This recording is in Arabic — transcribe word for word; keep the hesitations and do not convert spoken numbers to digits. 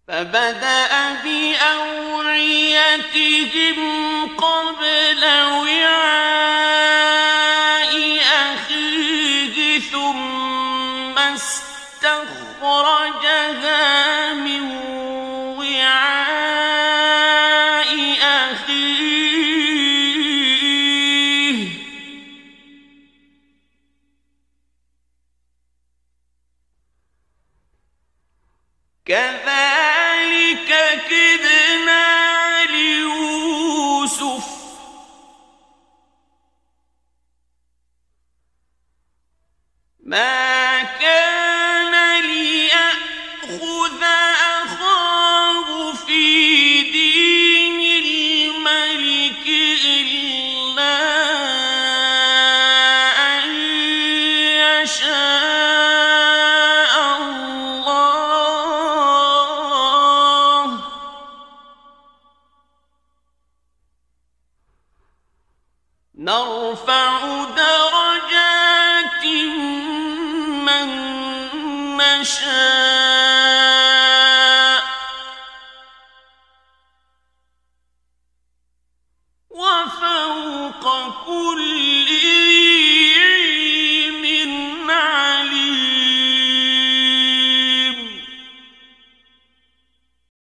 فبدأ بأوعيتهم قبل وعاء أخيه ثم استخرجها من وعاء أخيه كذلك كدنا ليوسف ما كان ليأخذ أخاه في دين الملك إلا أن يشاء الله نرفع درجات من نشاء وفوق كل ذي